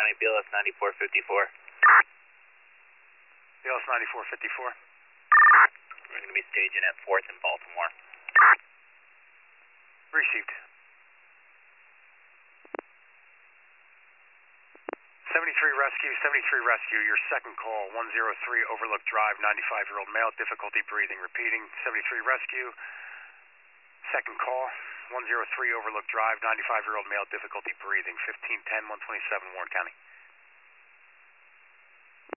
County, BLS 9454. BLS 9454. We're going to be staging at 4th in Baltimore. Received. 73 Rescue, your second call, 103 Overlook Drive, 95-year-old male, difficulty breathing, repeating. 73 Rescue, second call, 103 Overlook Drive, 95-year-old male, difficulty breathing, 1510, 127 Warren County.